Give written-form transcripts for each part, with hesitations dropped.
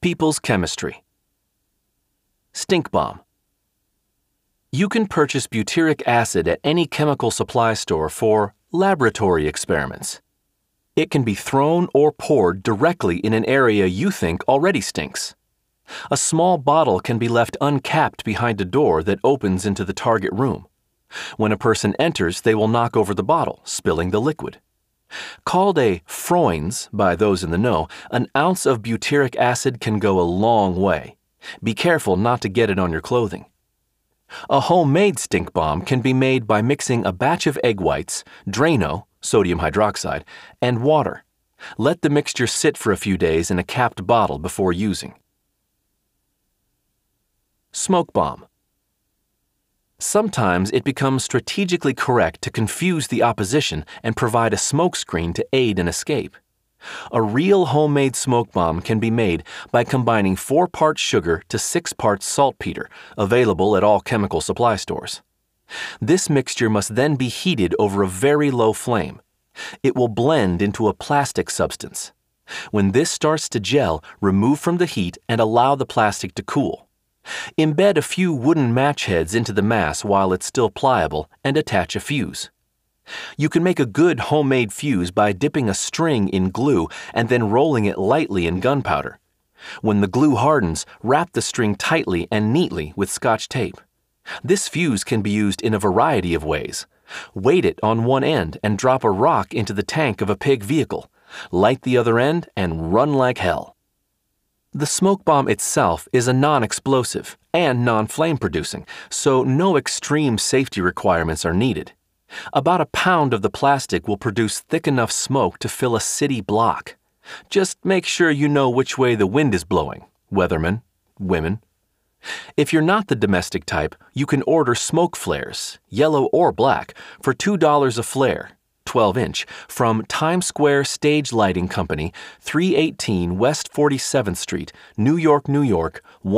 People's chemistry. Stink bomb. You can purchase butyric acid at any chemical supply store for laboratory experiments. It can be thrown or poured directly in an area you think already stinks. A small bottle can be left uncapped behind a door that opens into the target room. When a person enters, they will knock over the bottle, spilling the liquid. Called a Freund's by those in the know, an ounce of butyric acid can go a long way. Be careful not to get it on your clothing. A homemade stink bomb can be made by mixing a batch of egg whites, Drano, sodium hydroxide, and water. Let the mixture sit for a few days in a capped bottle before using. Smoke bomb. Sometimes it becomes strategically correct to confuse the opposition and provide a smoke screen to aid an escape. A real homemade smoke bomb can be made by combining 4 parts sugar to 6 parts saltpeter, available at all chemical supply stores. This mixture must then be heated over a very low flame. It will blend into a plastic substance. When this starts to gel, remove from the heat and allow the plastic to cool. Embed a few wooden match heads into the mass while it's still pliable and attach a fuse. You can make a good homemade fuse by dipping a string in glue and then rolling it lightly in gunpowder. When the glue hardens, wrap the string tightly and neatly with Scotch tape. This fuse can be used in a variety of ways. Weight it on one end and drop a rock into the tank of a pig vehicle. Light the other end and run like hell. The smoke bomb itself is a non-explosive and non-flame producing, so no extreme safety requirements are needed. About a pound of the plastic will produce thick enough smoke to fill a city block. Just make sure you know which way the wind is blowing, weathermen, women. If you're not the domestic type, you can order smoke flares, yellow or black, for $2 a flare, 12-inch, from Times Square Stage Lighting Company, 318 West 47th Street, New York, New York,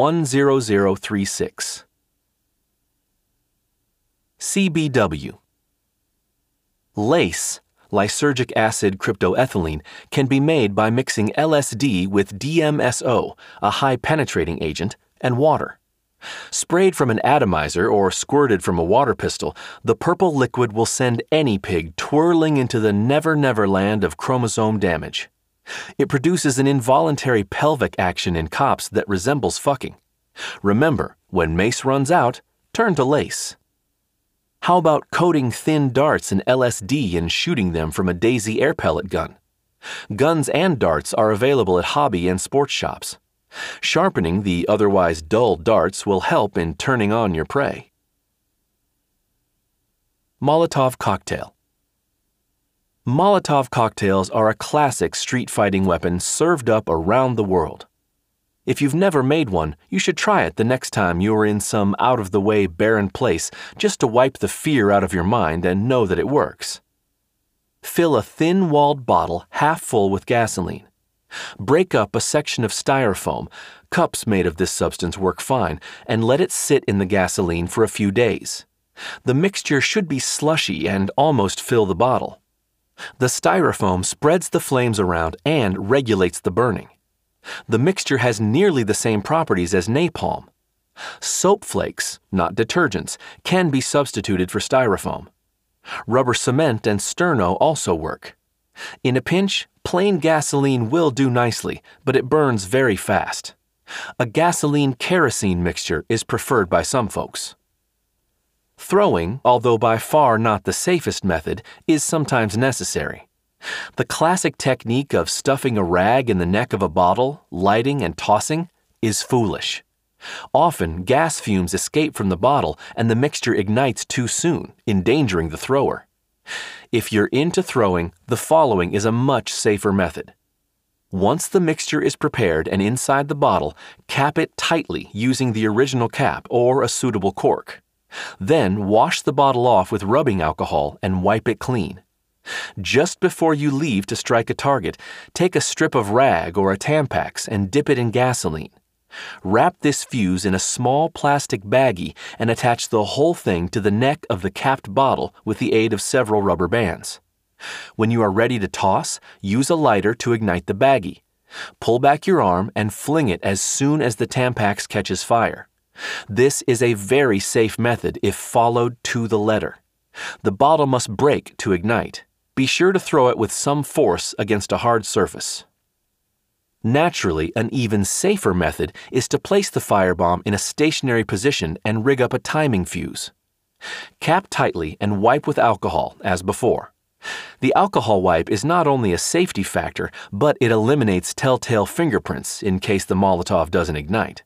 10036. CBW. LACE, lysergic acid cryptoethylene, can be made by mixing LSD with DMSO, a high-penetrating agent, and water. Sprayed from an atomizer or squirted from a water pistol, the purple liquid will send any pig twirling into the never-never land of chromosome damage. It produces an involuntary pelvic action in cops that resembles fucking. Remember, when mace runs out, turn to lace. How about coating thin darts in LSD and shooting them from a Daisy air pellet gun? Guns and darts are available at hobby and sports shops. Sharpening the otherwise dull darts will help in turning on your prey. Molotov cocktail. Molotov cocktails are a classic street fighting weapon served up around the world. If you've never made one, you should try it the next time you are in some out-of-the-way barren place just to wipe the fear out of your mind and know that it works. Fill a thin-walled bottle half full with gasoline. Break up a section of styrofoam, cups made of this substance work fine, and let it sit in the gasoline for a few days. The mixture should be slushy and almost fill the bottle. The styrofoam spreads the flames around and regulates the burning. The mixture has nearly the same properties as napalm. Soap flakes, not detergents, can be substituted for styrofoam. Rubber cement and sterno also work. In a pinch, plain gasoline will do nicely, but it burns very fast. A gasoline-kerosene mixture is preferred by some folks. Throwing, although by far not the safest method, is sometimes necessary. The classic technique of stuffing a rag in the neck of a bottle, lighting and tossing, is foolish. Often, gas fumes escape from the bottle and the mixture ignites too soon, endangering the thrower. If you're into throwing, the following is a much safer method. Once the mixture is prepared and inside the bottle, cap it tightly using the original cap or a suitable cork. Then wash the bottle off with rubbing alcohol and wipe it clean. Just before you leave to strike a target, take a strip of rag or a Tampax and dip it in gasoline. Wrap this fuse in a small plastic baggie and attach the whole thing to the neck of the capped bottle with the aid of several rubber bands. When you are ready to toss, use a lighter to ignite the baggie. Pull back your arm and fling it as soon as the Tampax catches fire. This is a very safe method if followed to the letter. The bottle must break to ignite. Be sure to throw it with some force against a hard surface. Naturally, an even safer method is to place the firebomb in a stationary position and rig up a timing fuse. Cap tightly and wipe with alcohol, as before. The alcohol wipe is not only a safety factor, but it eliminates telltale fingerprints in case the Molotov doesn't ignite.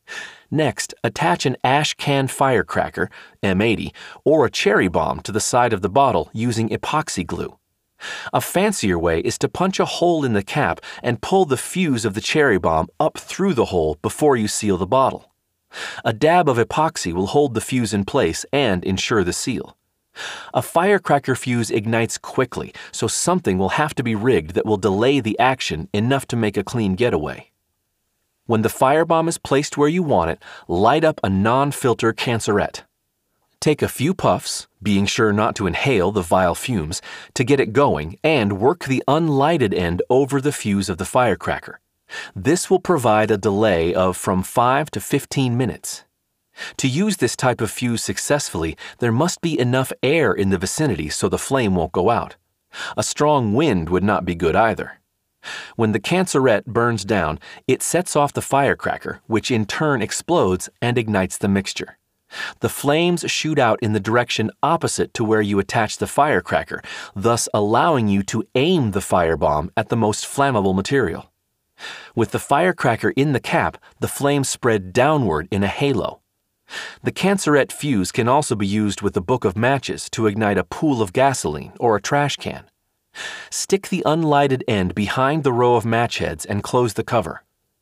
Next, attach an ash can firecracker, M80, or a cherry bomb to the side of the bottle using epoxy glue. A fancier way is to punch a hole in the cap and pull the fuse of the cherry bomb up through the hole before you seal the bottle. A dab of epoxy will hold the fuse in place and ensure the seal. A firecracker fuse ignites quickly, so something will have to be rigged that will delay the action enough to make a clean getaway. When the firebomb is placed where you want it, light up a non-filter cancerette. Take a few puffs, being sure not to inhale the vile fumes, to get it going and work the unlighted end over the fuse of the firecracker. This will provide a delay of from 5 to 15 minutes. To use this type of fuse successfully, there must be enough air in the vicinity so the flame won't go out. A strong wind would not be good either. When the cancerette burns down, it sets off the firecracker, which in turn explodes and ignites the mixture. The flames shoot out in the direction opposite to where you attach the firecracker, thus allowing you to aim the firebomb at the most flammable material. With the firecracker in the cap, the flames spread downward in a halo. The cancerette fuse can also be used with a book of matches to ignite a pool of gasoline or a trash can. Stick the unlighted end behind the row of match heads and close the cover.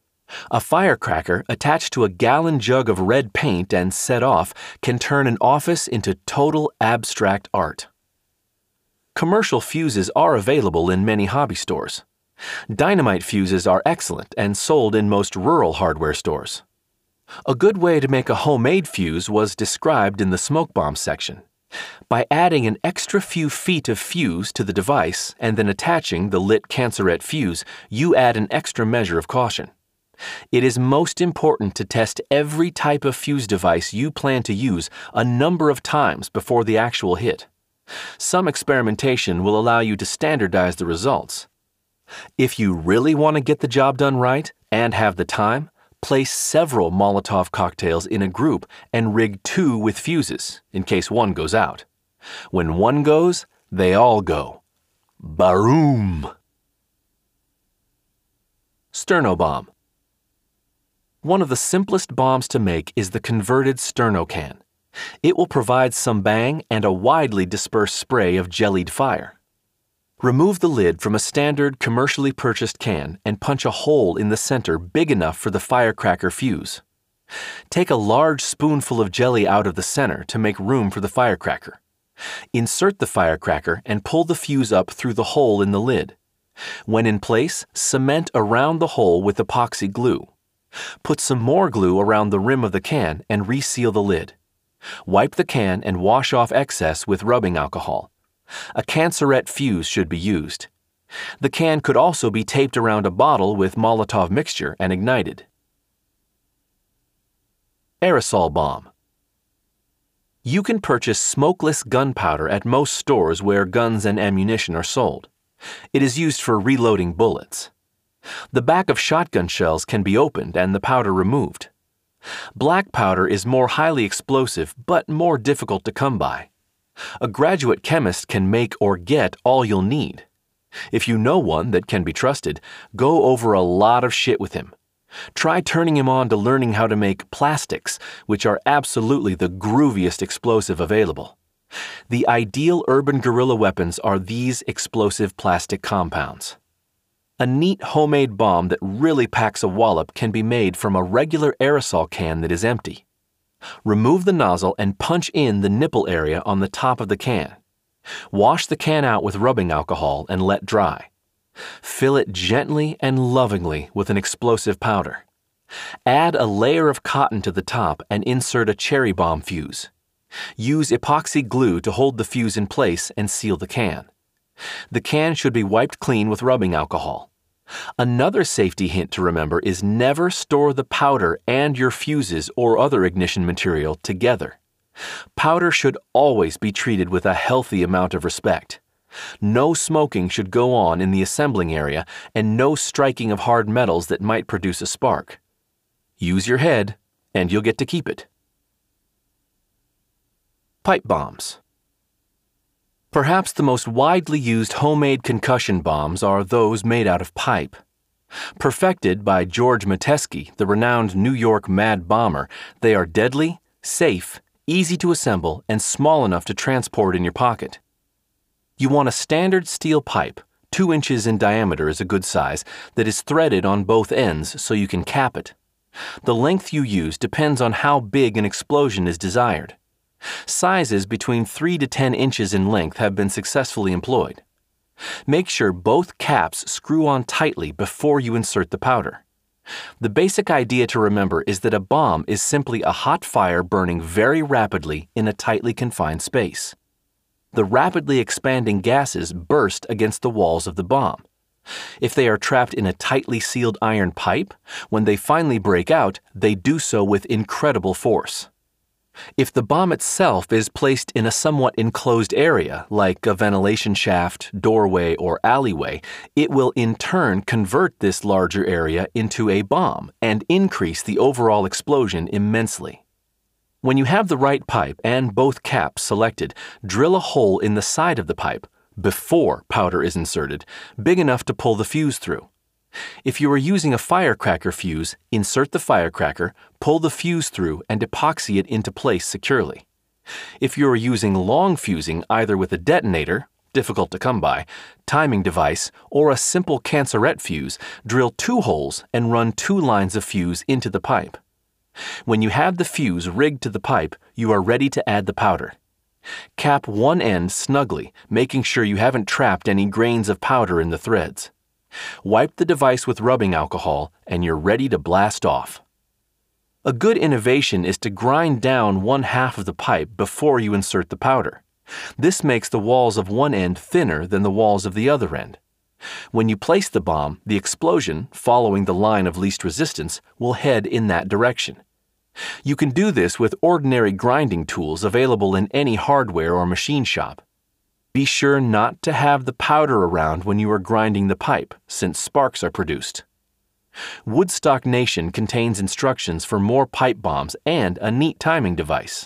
A firecracker attached to a gallon jug of red paint and set off can turn an office into total abstract art. Commercial fuses are available in many hobby stores. Dynamite fuses are excellent and sold in most rural hardware stores. A good way to make a homemade fuse was described in the smoke bomb section. By adding an extra few feet of fuse to the device and then attaching the lit cancerette fuse, you add an extra measure of caution. It is most important to test every type of fuse device you plan to use a number of times before the actual hit. Some experimentation will allow you to standardize the results. If you really want to get the job done right and have the time, place several Molotov cocktails in a group and rig 2 with fuses in case one goes out. When one goes, they all go. Baroom! Sternobomb. One of the simplest bombs to make is the converted Sterno-Can. It will provide some bang and a widely dispersed spray of jellied fire. Remove the lid from a standard commercially purchased can and punch a hole in the center big enough for the firecracker fuse. Take a large spoonful of jelly out of the center to make room for the firecracker. Insert the firecracker and pull the fuse up through the hole in the lid. When in place, cement around the hole with epoxy glue. Put some more glue around the rim of the can and reseal the lid. Wipe the can and wash off excess with rubbing alcohol. A cancerette fuse should be used. The can could also be taped around a bottle with Molotov mixture and ignited. Aerosol bomb. You can purchase smokeless gunpowder at most stores where guns and ammunition are sold. It is used for reloading bullets. The back of shotgun shells can be opened and the powder removed. Black powder is more highly explosive but more difficult to come by. A graduate chemist can make or get all you'll need. If you know one that can be trusted, go over a lot of shit with him. Try turning him on to learning how to make plastics, which are absolutely the grooviest explosive available. The ideal urban guerrilla weapons are these explosive plastic compounds. A neat homemade bomb that really packs a wallop can be made from a regular aerosol can that is empty. Remove the nozzle and punch in the nipple area on the top of the can. Wash the can out with rubbing alcohol and let dry. Fill it gently and lovingly with an explosive powder. Add a layer of cotton to the top and insert a cherry bomb fuse. Use epoxy glue to hold the fuse in place and seal the can. The can should be wiped clean with rubbing alcohol. Another safety hint to remember is never store the powder and your fuses or other ignition material together. Powder should always be treated with a healthy amount of respect. No smoking should go on in the assembling area, and no striking of hard metals that might produce a spark. Use your head, and you'll get to keep it. Pipe bombs. Perhaps the most widely used homemade concussion bombs are those made out of pipe. Perfected by George Metesky, the renowned New York Mad Bomber, they are deadly, safe, easy to assemble, and small enough to transport in your pocket. You want a standard steel pipe, 2 inches in diameter is a good size, that is threaded on both ends so you can cap it. The length you use depends on how big an explosion is desired. Sizes between 3 to 10 inches in length have been successfully employed. Make sure both caps screw on tightly before you insert the powder. The basic idea to remember is that a bomb is simply a hot fire burning very rapidly in a tightly confined space. The rapidly expanding gases burst against the walls of the bomb. If they are trapped in a tightly sealed iron pipe, when they finally break out, they do so with incredible force. If the bomb itself is placed in a somewhat enclosed area, like a ventilation shaft, doorway, or alleyway, it will in turn convert this larger area into a bomb and increase the overall explosion immensely. When you have the right pipe and both caps selected, drill a hole in the side of the pipe before powder is inserted, big enough to pull the fuse through. If you are using a firecracker fuse, insert the firecracker, pull the fuse through, and epoxy it into place securely. If you are using long fusing either with a detonator, difficult to come by, timing device, or a simple cancerette fuse, drill 2 holes and run 2 lines of fuse into the pipe. When you have the fuse rigged to the pipe, you are ready to add the powder. Cap one end snugly, making sure you haven't trapped any grains of powder in the threads. Wipe the device with rubbing alcohol, and you're ready to blast off. A good innovation is to grind down 1/2 of the pipe before you insert the powder. This makes the walls of one end thinner than the walls of the other end. When you place the bomb, the explosion, following the line of least resistance, will head in that direction. You can do this with ordinary grinding tools available in any hardware or machine shop. Be sure not to have the powder around when you are grinding the pipe, since sparks are produced. Woodstock Nation contains instructions for more pipe bombs and a neat timing device.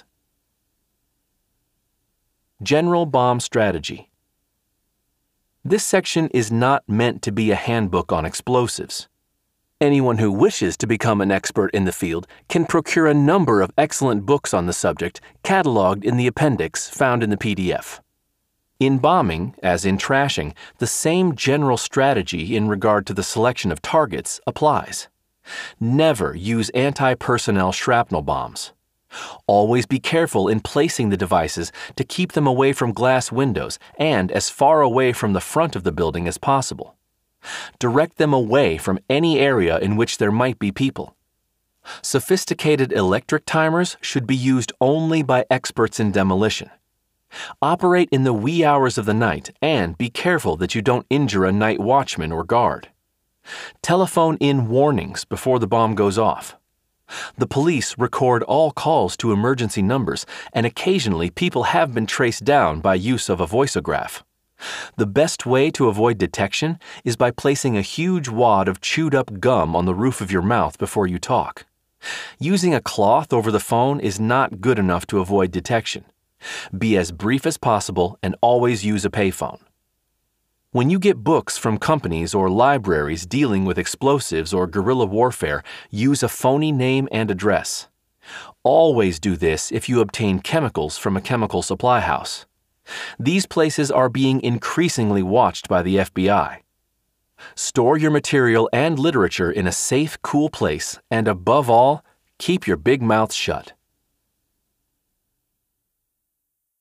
General Bomb Strategy. This section is not meant to be a handbook on explosives. Anyone who wishes to become an expert in the field can procure a number of excellent books on the subject, cataloged in the appendix found in the PDF. In bombing, as in trashing, the same general strategy in regard to the selection of targets applies. Never use anti-personnel shrapnel bombs. Always be careful in placing the devices to keep them away from glass windows and as far away from the front of the building as possible. Direct them away from any area in which there might be people. Sophisticated electric timers should be used only by experts in demolition. Operate in the wee hours of the night and be careful that you don't injure a night watchman or guard. Telephone in warnings before the bomb goes off. The police record all calls to emergency numbers, and occasionally people have been traced down by use of a voiceograph. The best way to avoid detection is by placing a huge wad of chewed-up gum on the roof of your mouth before you talk. Using a cloth over the phone is not good enough to avoid detection. Be as brief as possible and always use a payphone. When you get books from companies or libraries dealing with explosives or guerrilla warfare, use a phony name and address. Always do this if you obtain chemicals from a chemical supply house. These places are being increasingly watched by the FBI. Store your material and literature in a safe, cool place, and above all, keep your big mouth shut.